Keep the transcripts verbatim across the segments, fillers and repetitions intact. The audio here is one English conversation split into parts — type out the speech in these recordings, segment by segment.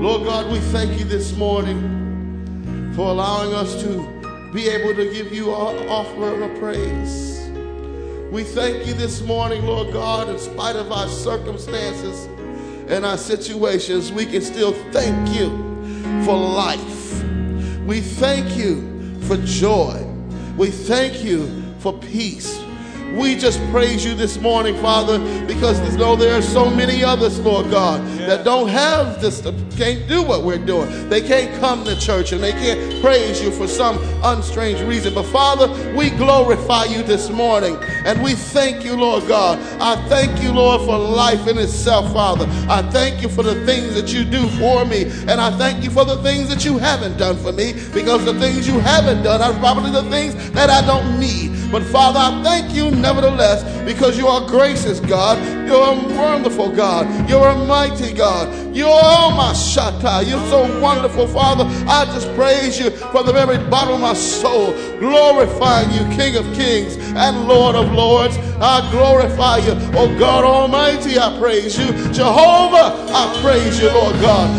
Lord God, we thank you this morning for allowing us to be able to give you our offer of praise. We thank you this morning, Lord God, in spite of our circumstances and our situations, we can still thank you for life. We thank you for joy. We thank you for peace. We just praise you this morning, Father, because you know there are so many others, Lord God, yeah. that don't have this, can't do what we're doing. They can't come to church and they can't praise you for some unstrange reason. But Father, we glorify you this morning and we thank you, Lord God. I thank you, Lord, for life in itself, Father. I thank you for the things that you do for me, and I thank you for the things that you haven't done for me, because the things you haven't done are probably the things that I don't need. But Father, I thank you nevertheless, because you are gracious God. You're a wonderful God. You're a mighty God. You're my Shatta. You're so wonderful, Father. I just praise you from the very bottom of my soul, glorifying you, King of kings and Lord of lords. I glorify you, oh God Almighty. I praise you, Jehovah. I praise you, Lord God.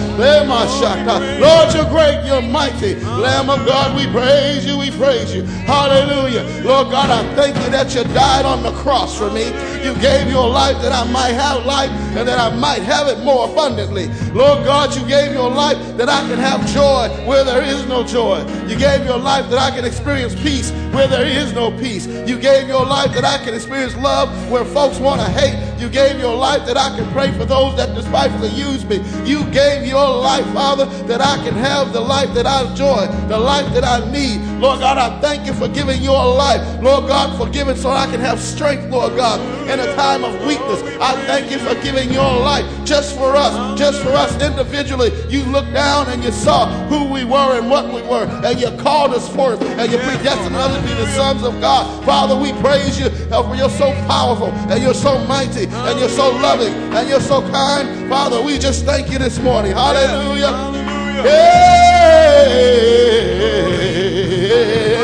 Lord, you're great, you're mighty. Lamb of God, we praise you, we praise you. Hallelujah. Lord God, I thank you that you died on the cross for me. You gave your life that I might have life and that I might have it more abundantly. Lord God, you gave your life that I can have joy where there is no joy. You gave your life that I can experience peace where there is no peace. You gave your life that I can experience love where folks want to hate. You gave your life that I can pray for those that despitefully use me. You gave your life, Father, that I can have the life that I enjoy, the life that I need. Lord God, I thank you for giving your life. Lord God, for giving so I can have strength, Lord God, in a time of weakness. I thank you for giving your life just for us, just for us individually. You looked down and you saw who we were and what we were, and you called us forth, and you predestined us to be the sons of God. Father, we praise you, for you're so powerful, and you're so mighty, and you're so loving, and you're so kind. Father, we just thank you this morning. Hallelujah. Hallelujah. Hey.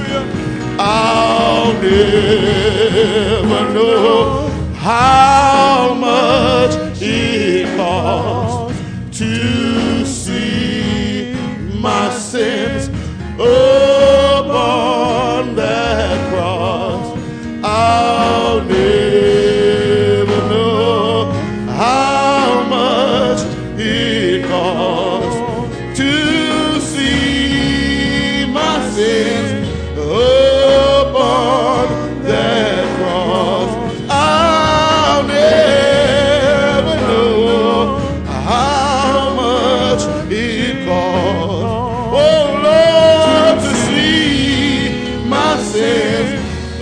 I'll never know how much it costs to see my sins upon that cross. I'll never know how much it costs to see my sins upon that cross. I'll never know how much it costs, oh Lord, to see my sins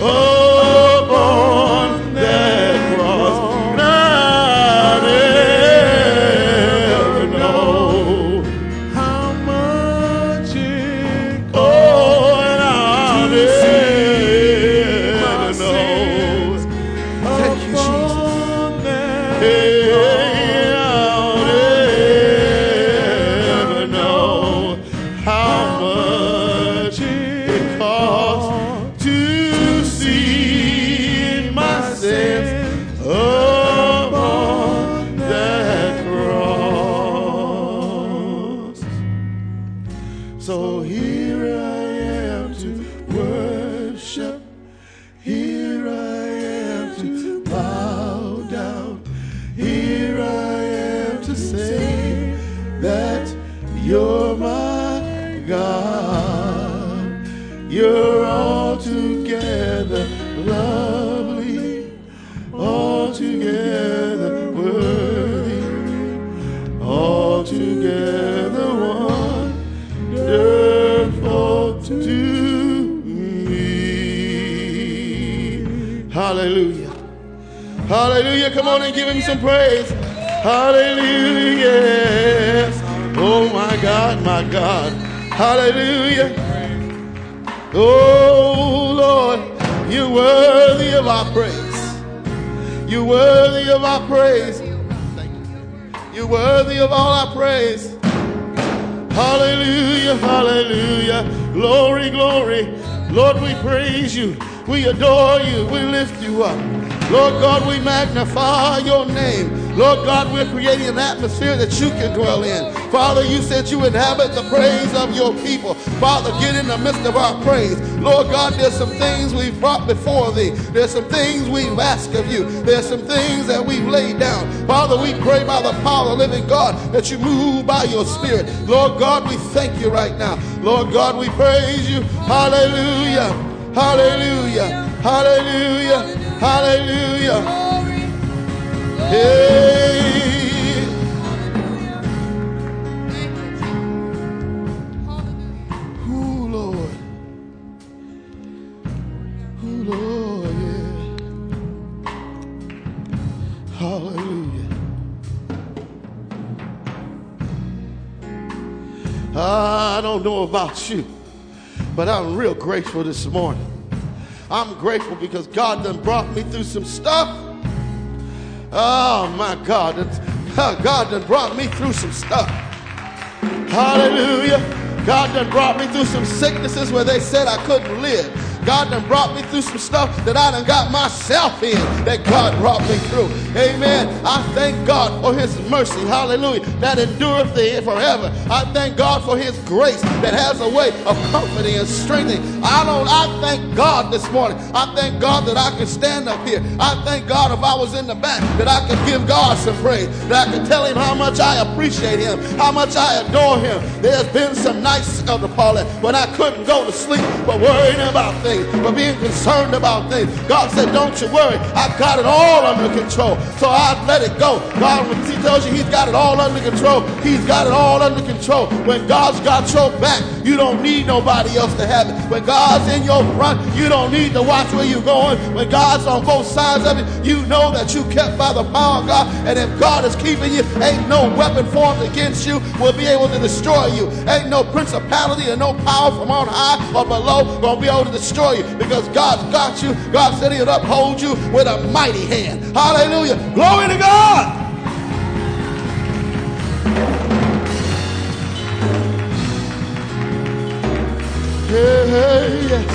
upon that cross. And I'll never know how much it costs. Oh, and I'll never know. Thank you, Jesus. Hey, I'll never know how much it costs to see my sins upon that cross. So here I am to worship. Here I am to bow down. Here I am to say that you're my God. You're altogether lovely, altogether worthy, altogether wonderful to me. Hallelujah. Hallelujah. Come on and give him some praise. Hallelujah. Yes. Oh my God, my God. Hallelujah. Oh Lord, you're worthy of our praise. You're worthy of our praise. You're worthy of all our praise. Hallelujah, hallelujah. Glory, glory. Lord, we praise you. We adore you. We lift you up. Lord God, we magnify your name. Lord God, we're creating an atmosphere that you can dwell in. Father, you said you inhabit the praise of your people. Father, get in the midst of our praise. Lord God, there's some things we've brought before thee. There's some things we've asked of you. There's some things that we've laid down. Father, we pray by the power of the living God that you move by your spirit. Lord God, we thank you right now. Lord God, we praise you. Hallelujah. Hallelujah. Hallelujah. Hallelujah. Hey. Ooh, Lord. Ooh, Lord, yeah. Hallelujah. I don't know about you, but I'm real grateful this morning. I'm grateful because God done brought me through some stuff. Oh my God, God done brought me through some stuff. Hallelujah. God done brought me through some sicknesses where they said I couldn't live. God done brought me through some stuff that I done got myself in, that God brought me through. Amen. I thank God for his mercy. Hallelujah. That endureth forever. I thank God for his grace that has a way of comforting and strengthening. I don't, I thank God this morning. I thank God that I can stand up here. I thank God if I was in the back that I could give God some praise, that I could tell him how much I appreciate him, how much I adore him. There's been some nights, Elder Paulette, when I couldn't go to sleep but worrying about things, but being concerned about things. God said, don't you worry. I got it all under control. So I let it go. God, when he tells you he's got it all under control, he's got it all under control. When God's got your back, you don't need nobody else to have it. When God's in your front, you don't need to watch where you're going. When God's on both sides of it, you know that you kept by the power of God. And if God is keeping you, ain't no weapon formed against you will be able to destroy you. Ain't no principality and no power from on high or below gonna be able to destroy you, because God's got you. God said he'll uphold you with a mighty hand. Hallelujah. Glory to God. Hey, hey, yes.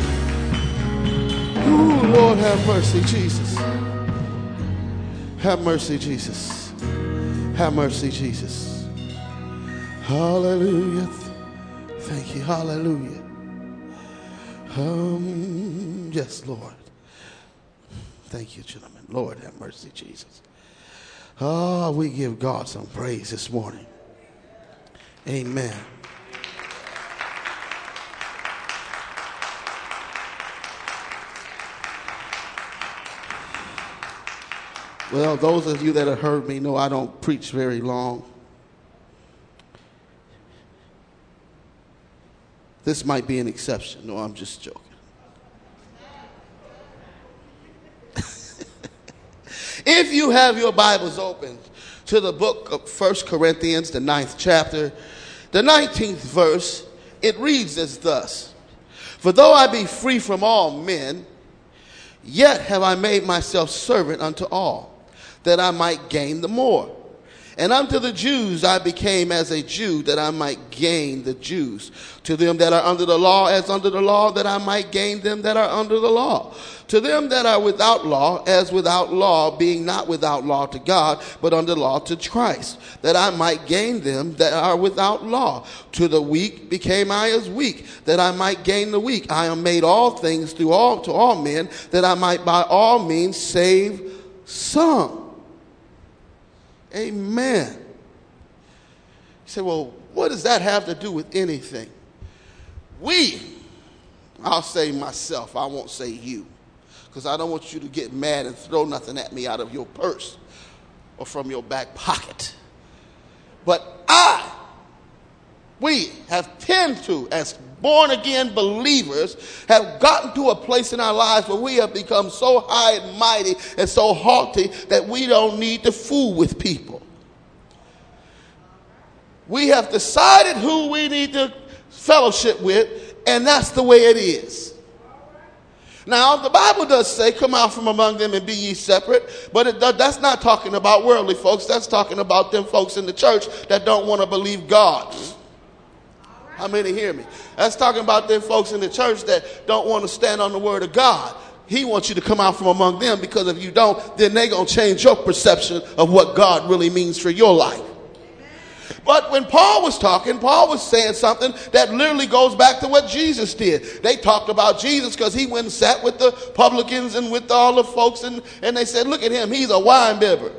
Ooh, Lord, have mercy, Jesus. Have mercy, Jesus. Have mercy, Jesus. Hallelujah. Thank you. Hallelujah. Um, yes, Lord. Thank you, gentlemen. Lord, have mercy, Jesus. Oh, we give God some praise this morning. Amen. Well, those of you that have heard me know I don't preach very long. This might be an exception. No, I'm just joking. If you have your Bibles open to the book of First Corinthians, the ninth chapter, the nineteenth verse, it reads as thus: For though I be free from all men, yet have I made myself servant unto all, that I might gain the more. And unto the Jews I became as a Jew, that I might gain the Jews. To them that are under the law, as under the law, that I might gain them that are under the law. To them that are without law, as without law, being not without law to God, but under law to Christ, that I might gain them that are without law. To the weak became I as weak, that I might gain the weak. I am made all things through all to all men, that I might by all means save some. Amen. You say, well, what does that have to do with anything? We, I'll say myself, I won't say you, because I don't want you to get mad and throw nothing at me out of your purse or from your back pocket. But I, we have tend to, as born-again believers, have gotten to a place in our lives where we have become so high and mighty and so haughty that we don't need to fool with people. We have decided who we need to fellowship with, and that's the way it is. Now, the Bible does say, come out from among them and be ye separate, but it, that's not talking about worldly folks. That's talking about them folks in the church that don't want to believe God. How many hear me? That's talking about them folks in the church that don't want to stand on the word of God. He wants you to come out from among them, because if you don't, then they're going to change your perception of what God really means for your life. But when Paul was talking, Paul was saying something that literally goes back to what Jesus did. They talked about Jesus because he went and sat with the publicans and with all the folks, and, and they said, look at him, he's a wine bibber.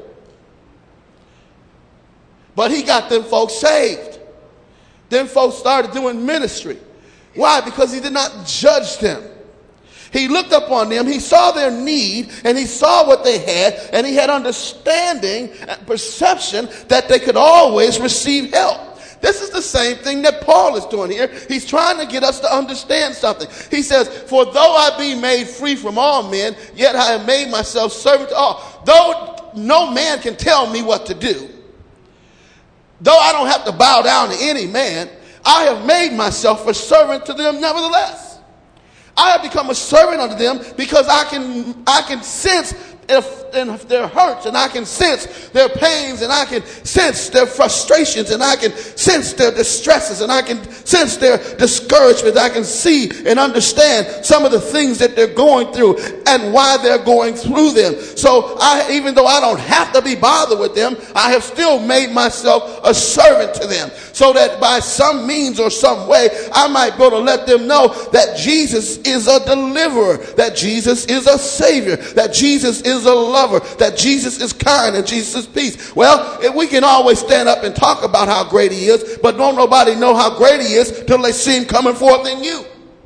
But he got them folks saved. Them folks started doing ministry. Why? Because he did not judge them. He looked up on them, he saw their need, and he saw what they had, and he had understanding and perception that they could always receive help. This is the same thing that Paul is doing here. He's trying to get us to understand something. He says, for though I be made free from all men, yet I have made myself servant to all. Though no man can tell me what to do, though I don't have to bow down to any man, I have made myself a servant to them nevertheless. I have become a servant unto them because I can I can sense if, if their hurts, and I can sense their pains, and I can sense their frustrations, and I can sense their distresses, and I can sense their discouragement. I can see and understand some of the things that they're going through and why they're going through them. So I, even though I don't have to be bothered with them, I have still made myself a servant to them, so that by some means or some way I might be able to let them know that Jesus is a deliverer, that Jesus is a savior, that Jesus is a lover, that Jesus is kind and Jesus is peace. Well, we can always stand up and talk about how great he is, but don't nobody know how great he is till they see him coming forth in you.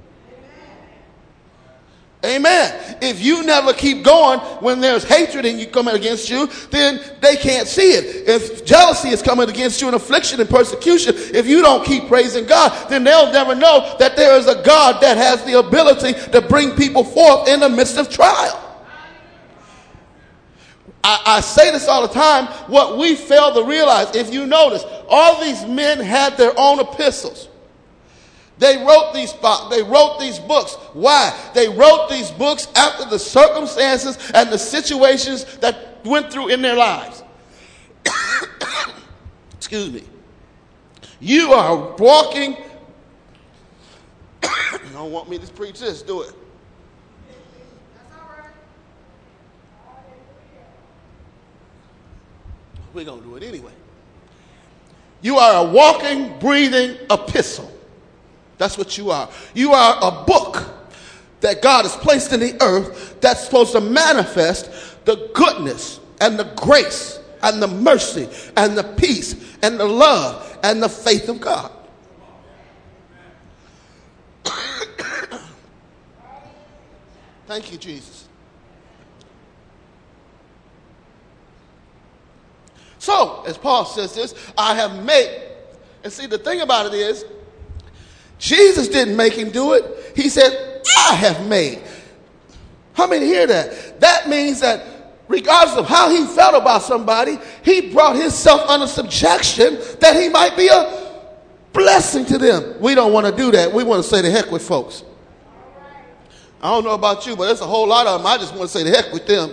Amen. If you never keep going when there's hatred and you coming against you, then they can't see it. If jealousy is coming against you and affliction and persecution, if you don't keep praising God, then they'll never know that there is a God that has the ability to bring people forth in the midst of trial. I, I say this all the time. What we fail to realize, if you notice, all these men had their own epistles. They wrote these they wrote these books. Why? They wrote these books after the circumstances and the situations that went through in their lives. Excuse me. You are walking. You don't want me to preach this, do it. We're going to do it anyway. You are a walking, breathing epistle. That's what you are. You are a book that God has placed in the earth that's supposed to manifest the goodness and the grace and the mercy and the peace and the love and the faith of God. Thank you, Jesus. So, as Paul says this, I have made, and see, the thing about it is, Jesus didn't make him do it. He said, I have made. How many hear that? That means that regardless of how he felt about somebody, he brought himself under subjection that he might be a blessing to them. We don't want to do that. We want to say the heck with folks. I don't know about you, but there's a whole lot of them. I just want to say the heck with them.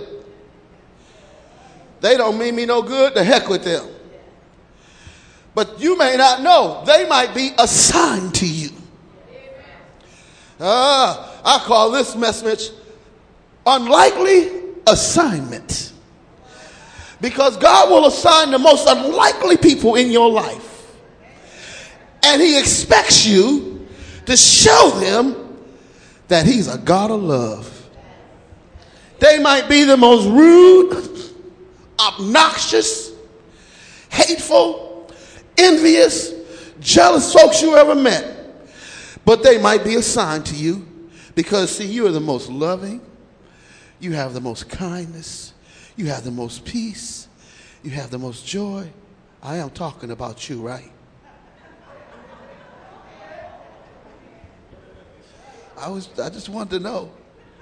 They don't mean me no good. The heck with them. But you may not know. They might be assigned to you. Ah, I call this message unlikely assignment. Because God will assign the most unlikely people in your life. And he expects you to show them that he's a God of love. They might be the most rude, obnoxious, hateful, envious, jealous folks you ever met. But they might be assigned to you because, see, you are the most loving. You have the most kindness. You have the most peace. You have the most joy. I am talking about you, right? I was, I just wanted to know.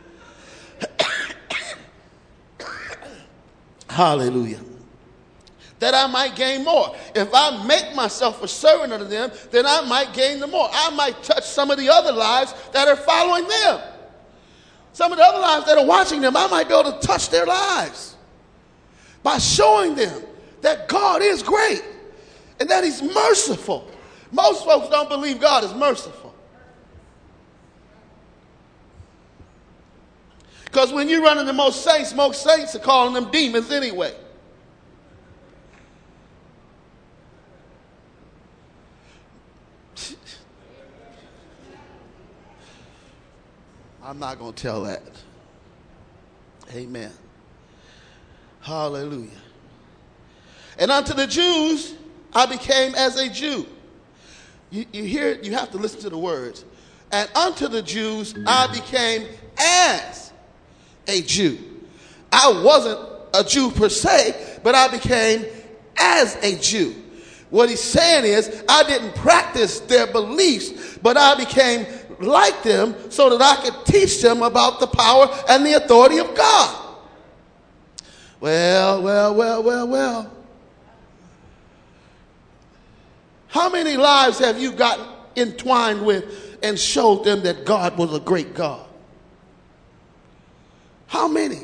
Hallelujah. That I might gain more. If I make myself a servant unto them, then I might gain the more. I might touch some of the other lives that are following them. Some of the other lives that are watching them, I might be able to touch their lives by showing them that God is great and that he's merciful. Most folks don't believe God is merciful. Because when you run into most saints, most saints are calling them demons anyway. I'm not going to tell that. Amen. Hallelujah. And unto the Jews, I became as a Jew. You, you hear it, you have to listen to the words. And unto the Jews, I became as a Jew. I wasn't a Jew per se, but I became as a Jew. What he's saying is, I didn't practice their beliefs, but I became like them so that I could teach them about the power and the authority of God. Well, well, well, well, well. How many lives have you gotten entwined with and showed them that God was a great God? How many?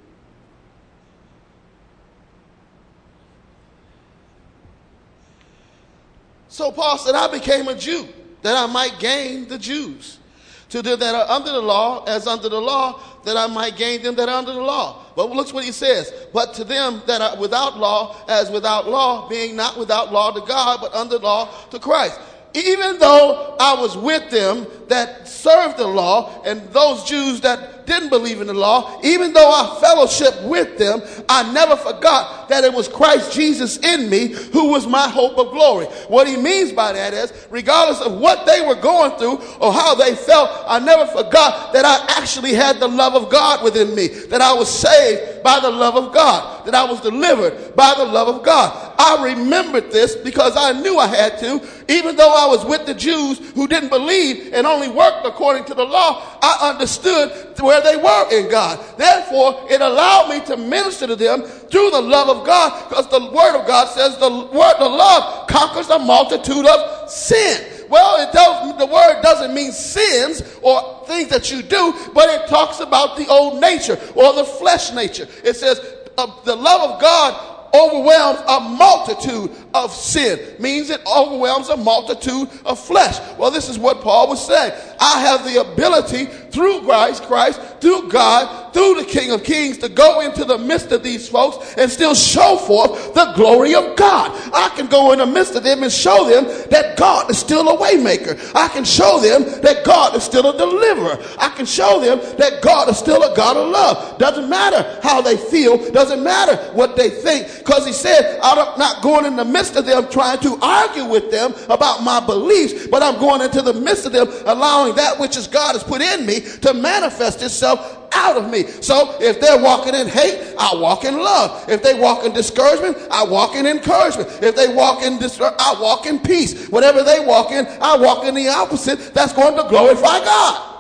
So Paul said, I became a Jew that I might gain the Jews. To them that are under the law, as under the law, that I might gain them that are under the law. But look what he says. But to them that are without law, as without law, being not without law to God, but under law to Christ. Even though I was with them that served the law, and those Jews that didn't believe in the law, even though I fellowship with them, I never forgot that it was Christ Jesus in me who was my hope of glory. What he means by that is, regardless of what they were going through or how they felt, I never forgot that I actually had the love of God within me, that I was saved by the love of God, that I was delivered by the love of God. I remembered this because I knew I had to. Even though I was with the Jews who didn't believe and only worked according to the law, I understood where they were in God. Therefore, it allowed me to minister to them through the love of God, because the word of God says the word, the love conquers a multitude of sin. Well, it does, the word doesn't mean sins or things that you do, but it talks about the old nature or the flesh nature. It says uh, the love of God overwhelms a multitude of sin. Means it overwhelms a multitude of flesh. Well, this is what Paul was saying. I have the ability through Christ, Christ, through God, through the King of Kings, to go into the midst of these folks and still show forth the glory of God. I can go in the midst of them and show them that God is still a way maker. I can show them that God is still a deliverer. I can show them that God is still a God of love. Doesn't matter how they feel. Doesn't matter what they think. Because he said, I'm not going in the midst of them trying to argue with them about my beliefs, but I'm going into the midst of them, allowing that which is God has put in me to manifest itself out of me. So if they're walking in hate, I walk in love. If they walk in discouragement, I walk in encouragement. If they walk in dis- I walk in peace. Whatever they walk in, I walk in the opposite. That's going to glorify God.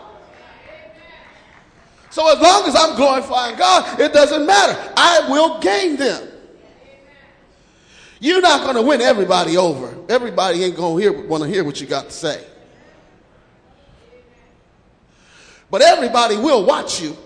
So as long as I'm glorifying God, it doesn't matter. I will gain them. You're not going to win everybody over. Everybody ain't going to hear, want to hear what you got to say. But everybody will watch you.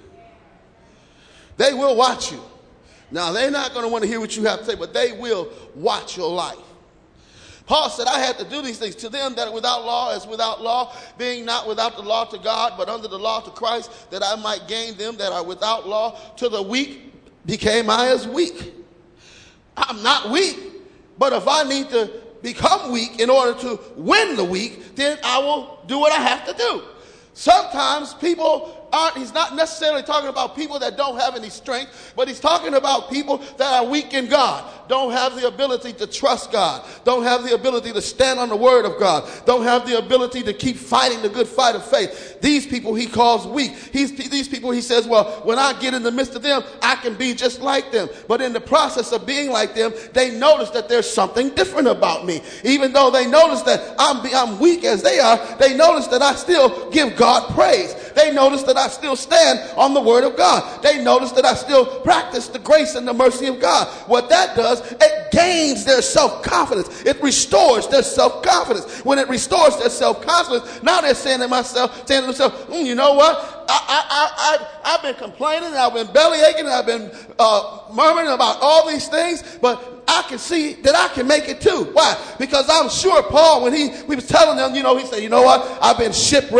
They will watch you. Now, they're not going to want to hear what you have to say, but they will watch your life. Paul said, I had to do these things to them that are without law as without law, being not without the law to God, but under the law to Christ, that I might gain them that are without law. To the weak became I as weak. I'm not weak, but if I need to become weak in order to win the weak, then I will do what I have to do. Sometimes people aren't, he's not necessarily talking about people that don't have any strength, but he's talking about people that are weak in God, don't have the ability to trust God, don't have the ability to stand on the word of God, don't have the ability to keep fighting the good fight of faith. These people he calls weak. He's, these people he says, well, when I get in the midst of them, I can be just like them. But in the process of being like them, they notice that there's something different about me. Even though they notice that I'm, I'm weak as they are, they notice that I still give God praise. They notice that I still stand on the word of God. They notice that I still practice the grace and the mercy of God. What that does, it gains their self-confidence. It restores their self-confidence. When it restores their self-confidence, now they're saying to myself, saying to themselves, mm, you know what? I, I, I, I, I've been complaining, and I've been belly aching, and I've been uh, murmuring about all these things, but I can see that I can make it too. Why? Because I'm sure Paul, when he, we was telling them, you know, he said, you know what? I've been shipwrecked.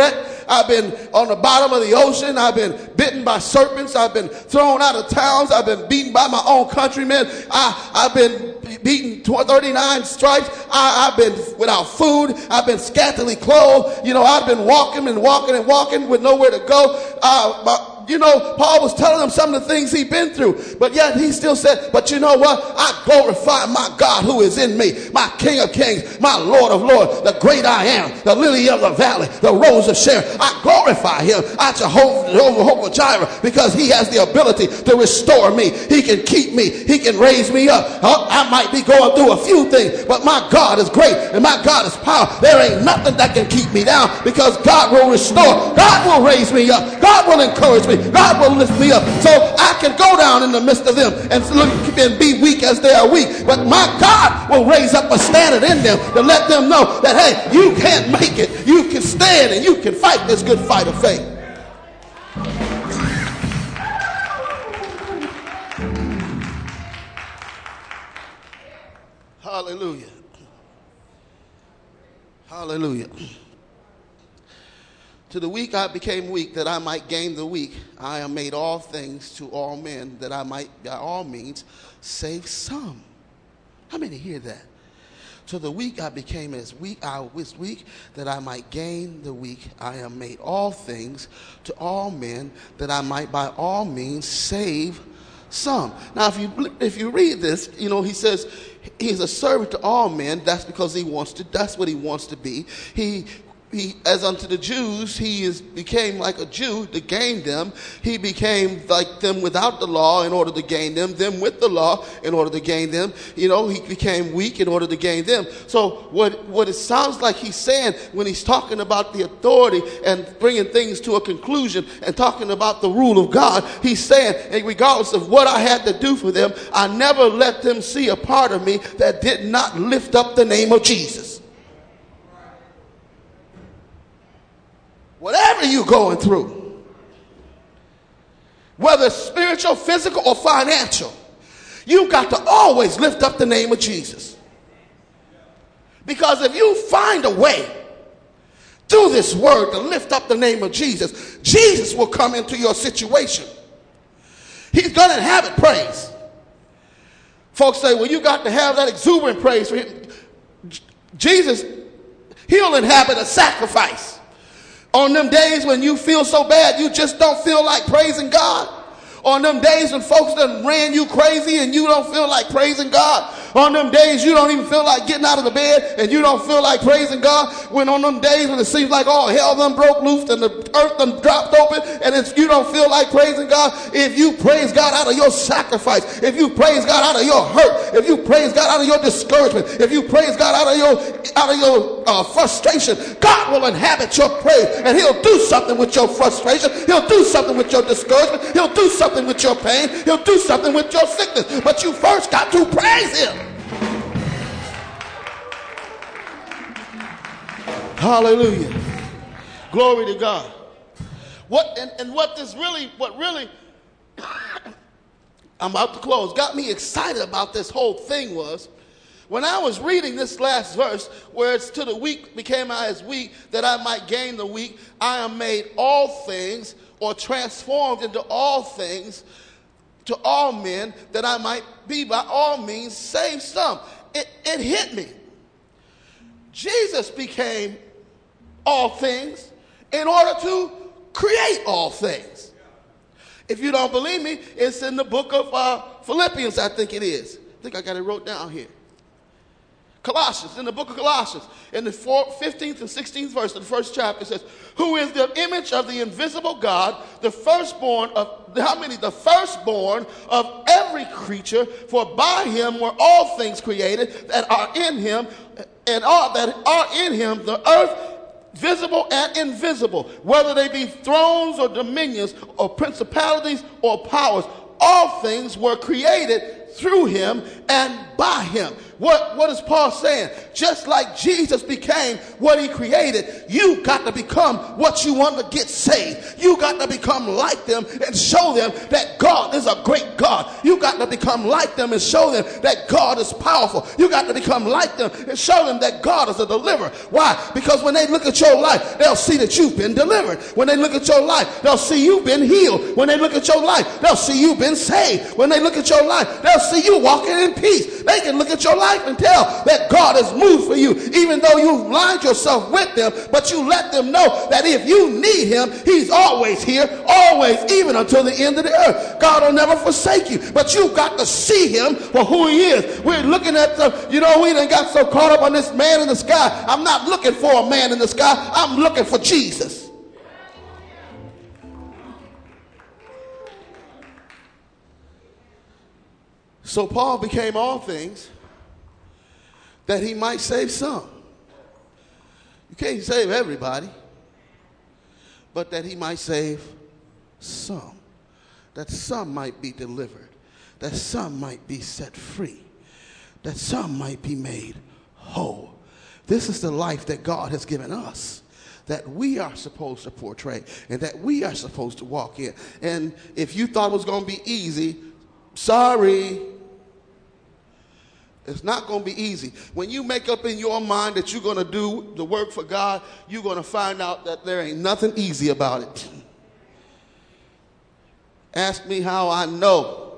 I've been on the bottom of the ocean. I've been bitten by serpents. I've been thrown out of towns. I've been beaten by my own countrymen. I, I've been beaten thirty-nine stripes. I, I've been without food. I've been scantily clothed. You know, I've been walking and walking and walking with nowhere to go. Uh, my, You know, Paul was telling them some of the things he'd been through, but yet he still said, but you know what? I glorify my God who is in me, my King of Kings, my Lord of Lords, the great I am, the lily of the valley, the rose of Sharon. I glorify him, I Jehovah, Jehovah Jireh, because he has the ability to restore me. He can keep me. He can raise me up. I might be going through a few things, but my God is great and my God is powerful. There ain't nothing that can keep me down because God will restore. God will raise me up. God will encourage me. God will lift me up so I can go down in the midst of them and, look, and be weak as they are weak. But my God will raise up a standard in them to let them know that, hey, you can make it. You can stand and you can fight this good fight of faith. Hallelujah. Hallelujah. To the weak I became weak, that I might gain the weak. I am made all things to all men, that I might by all means save some. How many hear that? To the weak I became as weak, I was weak, that I might gain the weak. I am made all things to all men, that I might by all means save some. Now, if you if you read this, you know, he says he's a servant to all men. That's because he wants to. That's what he wants to be. He. He, as unto the Jews, he is became like a Jew to gain them. He became like them without the law in order to gain them. Them with the law in order to gain them. You know, he became weak in order to gain them. So what, what it sounds like he's saying when he's talking about the authority and bringing things to a conclusion and talking about the rule of God, he's saying, regardless of what I had to do for them, I never let them see a part of me that did not lift up the name of Jesus. Whatever you're going through, whether spiritual, physical, or financial, you've got to always lift up the name of Jesus. Because if you find a way through this word to lift up the name of Jesus, Jesus will come into your situation. He's going to inhabit praise. Folks say, well, you got to have that exuberant praise for him. Jesus, he'll inhabit a sacrifice. On them days when you feel so bad, you just don't feel like praising God. On them days when folks done ran you crazy and you don't feel like praising God. On them days you don't even feel like getting out of the bed and you don't feel like praising God. When on them days when it seems like all hell done broke loose and the earth done dropped open and it's, you don't feel like praising God. If you praise God out of your sacrifice, if you praise God out of your hurt, if you praise God out of your discouragement, if you praise God out of your out of your uh, frustration, God will inhabit your praise and he'll do something with your frustration. He'll do something with your discouragement. He'll do something with your pain. He'll do something with your sickness. But you first got to praise him. Hallelujah. Glory to God. What and, and what this really, what really, I'm about to close, got me excited about this whole thing was when I was reading this last verse where it's to the weak became I as weak that I might gain the weak. I am made all things or transformed into all things to all men that I might be by all means save some. It, it hit me. Jesus became all things in order to create all things. If you don't believe me, it's in the book of uh, Philippians, I think it is. I think I got it wrote down here. Colossians, in the book of Colossians, in the fifteenth and sixteenth verse of the first chapter, it says, who is the image of the invisible God, the firstborn of, how many? The firstborn of every creature, for by him were all things created that are in him, and all that are in him, the earth, visible and invisible, whether they be thrones or dominions or principalities or powers, all things were created through him and by him. What, what is Paul saying? Just like Jesus became what he created, you got to become what you want to get saved. You got to become like them and show them that God is a great God. You got to become like them and show them that God is powerful. You got to become like them and show them that God is a deliverer. Why? Because when they look at your life, they'll see that you've been delivered. When they look at your life, they'll see you've been healed. When they look at your life, they'll see you've been saved. When they look at your life, they'll see you walking in peace. They can look at your life and tell that God has moved for you, even though you've lined yourself with them, but you let them know that if you need him, he's always here, always, even until the end of the earth. God will never forsake you, but you've got to see him for who he is. We're looking at the, you know, we done got so caught up on this man in the sky. I'm not looking for a man in the sky. I'm looking for Jesus. So Paul became all things that he might save some. You can't save everybody, but that he might save some. That some might be delivered. That some might be set free. That some might be made whole. This is the life that God has given us, that we are supposed to portray and that we are supposed to walk in. And if you thought it was going to be easy, sorry. It's not going to be easy. When you make up in your mind that you're going to do the work for God, you're going to find out that there ain't nothing easy about it. Ask me how I know.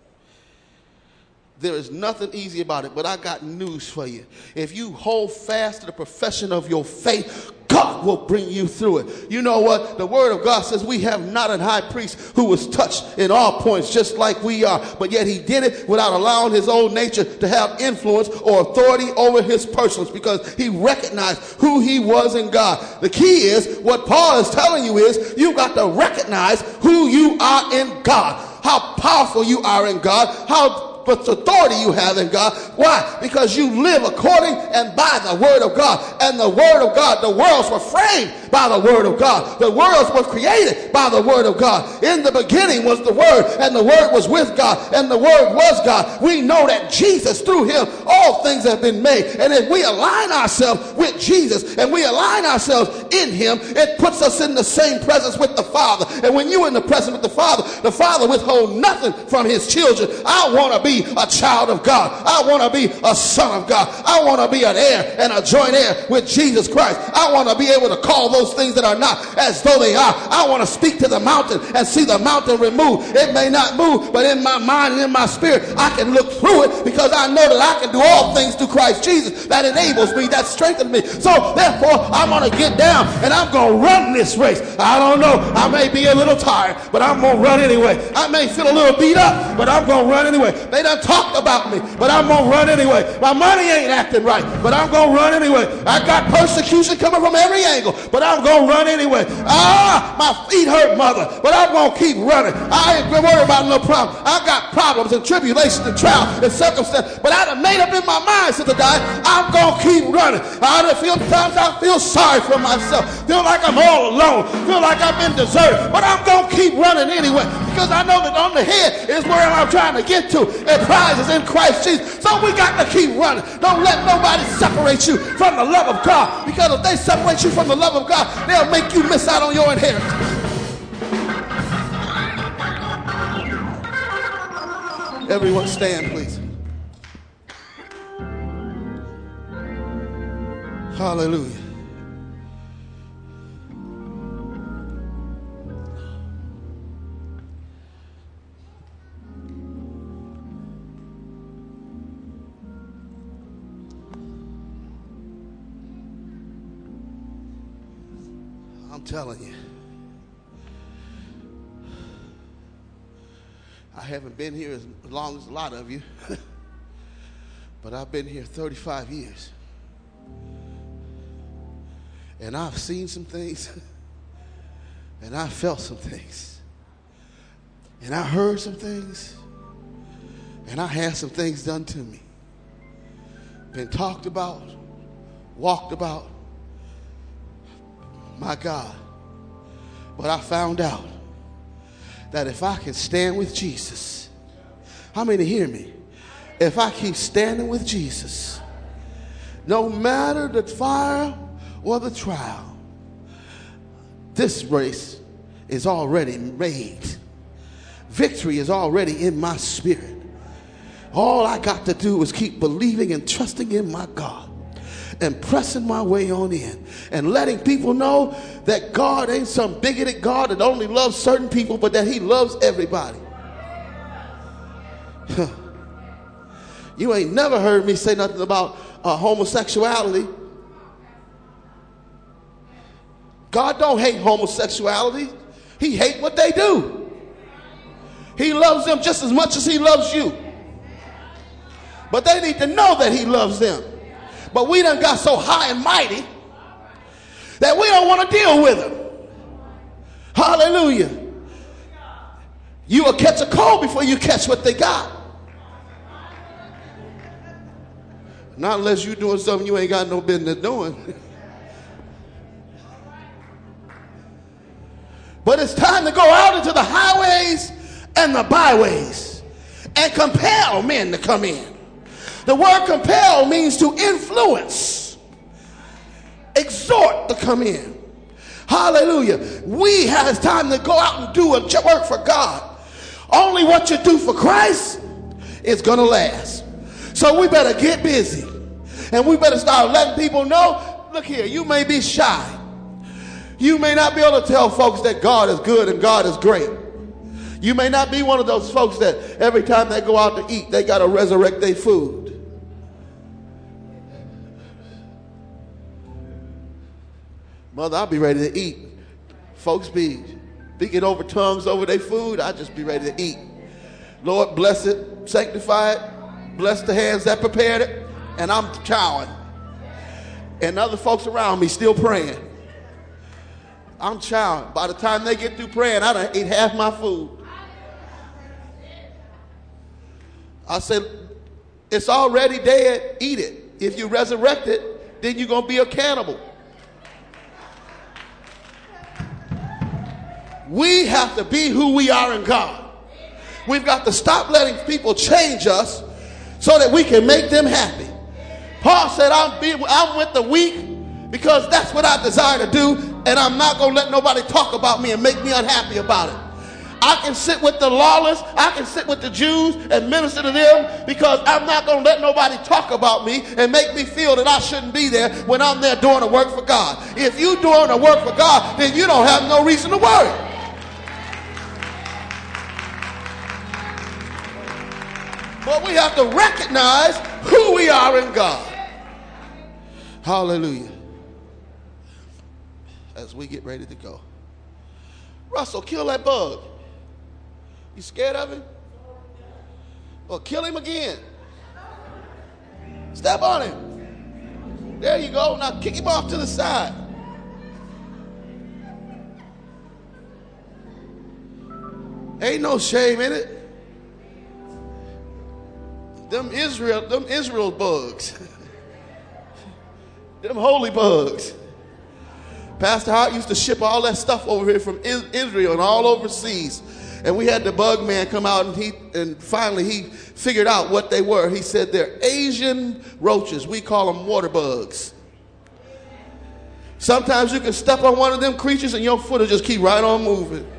There is nothing easy about it, but I got news for you. If you hold fast to the profession of your faith, God will bring you through it. You know what? The word of God says we have not a high priest who was touched in all points just like we are, but yet he did it without allowing his own nature to have influence or authority over his persons, because he recognized who he was in God. The key is, what Paul is telling you is, you got to recognize who you are in God, how powerful you are in God, how but authority you have in God. Why? Because you live according and by the word of God. And the word of God, the worlds were framed by the word of God. The worlds were created by the word of God. In the beginning was the word, and the word was with God, and the word was God. We know that Jesus, through him, all things have been made. And if we align ourselves with Jesus and we align ourselves in him, it puts us in the same presence with the Father. And when you're in the presence with the Father, the Father withholds nothing from his children. I want to be a child of God. I want to be a son of God. I want to be an heir and a joint heir with Jesus Christ. I want to be able to call those things that are not as though they are. I want to speak to the mountain and see the mountain removed. It may not move, but in my mind and in my spirit, I can look through it, because I know that I can do all things through Christ Jesus that enables me, that strengthens me. So therefore, I'm going to get down and I'm going to run this race. I don't know. I may be a little tired, but I'm going to run anyway. I may feel a little beat up, but I'm going to run anyway. They done talked about me, but I'm going to run anyway. My money ain't acting right, but I'm going to run anyway. I got persecution coming from every angle, but I'm going to run anyway. Ah, my feet hurt, mother, but I'm going to keep running. I ain't worried about no problem. I got problems and tribulations and trials and circumstances, but I done made up in my mind since I died, I'm going to keep running. I done feel times I feel sorry for myself, feel like I'm all alone, feel like I've been deserted, but I'm going to keep running anyway, because I know that on the head is where I'm trying to get to, and prize is in Christ Jesus. So we got to keep running. Don't let nobody separate you from the love of God, because if they separate you from the love of God, they'll make you miss out on your inheritance. Everyone stand, please. Hallelujah. I'm telling you, I haven't been here as long as a lot of you, but I've been here thirty-five years. And I've seen some things, and I felt some things, and I heard some things, and I had some things done to me. Been talked about, walked about. My God. But I found out that if I can stand with Jesus, how many hear me? if I keep standing with Jesus, no matter the fire or the trial, this race is already made. Victory is already in my spirit. All I got to do is keep believing and trusting in my God and pressing my way on in and letting people know that God ain't some bigoted God that only loves certain people, but that he loves everybody. You ain't never heard me say nothing about uh, homosexuality. God don't hate homosexuality. He hates what they do. He loves them just as much as he loves you. But they need to know that he loves them. But we done got so high and mighty that we don't want to deal with them. Hallelujah. You will catch a cold before you catch what they got. Not unless you're doing something you ain't got no business doing. But it's time to go out into the highways and the byways and compel men to come in. The word compel means to influence, exhort to come in. Hallelujah. We have time to go out and do a work for God. Only what you do for Christ is going to last. So we better get busy. And we better start letting people know, look here, you may be shy. You may not be able to tell folks that God is good and God is great. You may not be one of those folks that every time they go out to eat, they got to resurrect their food. Mother, I'll be ready to eat. Folks be speaking over tongues over their food. I just be ready to eat. Lord, bless it, sanctify it, bless the hands that prepared it, and I'm chowing. And other folks around me still praying. I'm chowing. By the time they get through praying, I done ate half my food. I said, it's already dead, eat it. If you resurrect it, then you're going to be a cannibal. We have to be who we are in God. We've got to stop letting people change us so that we can make them happy. Paul said, I'm, be, I'm with the weak because that's what I desire to do, and I'm not going to let nobody talk about me and make me unhappy about it. I can sit with the lawless, I can sit with the Jews and minister to them because I'm not going to let nobody talk about me and make me feel that I shouldn't be there when I'm there doing the work for God. If you're doing the work for God, then you don't have no reason to worry. But we have to recognize who we are in God. Hallelujah. As we get ready to go. Russell, kill that bug. You scared of him? Well, kill him again. Step on him. There you go. Now kick him off to the side. Ain't no shame in it. Them Israel, them Israel bugs. Them holy bugs. Pastor Hart used to ship all that stuff over here from Israel and all overseas. And we had the bug man come out, and he and finally he figured out what they were. He said they're Asian roaches. We call them water bugs. Sometimes you can step on one of them creatures and your foot will just keep right on moving.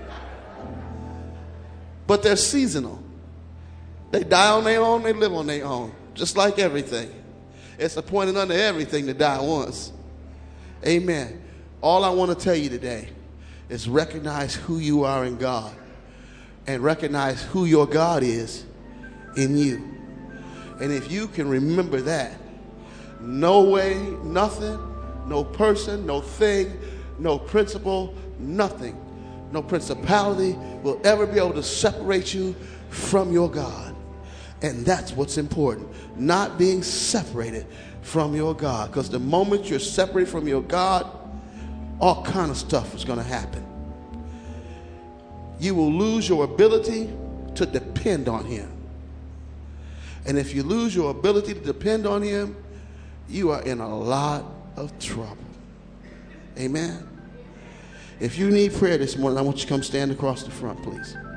But they're seasonal. They die on their own, they live on their own. Just like everything. It's appointed unto everything to die once. Amen. All I want to tell you today is recognize who you are in God and recognize who your God is in you. And if you can remember that, no way, nothing, no person, no thing, no principle, nothing, no principality will ever be able to separate you from your God. And that's what's important, not being separated from your God. Because the moment you're separated from your God, all kind of stuff is going to happen. You will lose your ability to depend on him. And if you lose your ability to depend on him, you are in a lot of trouble. Amen. If you need prayer this morning, I want you to come stand across the front, please.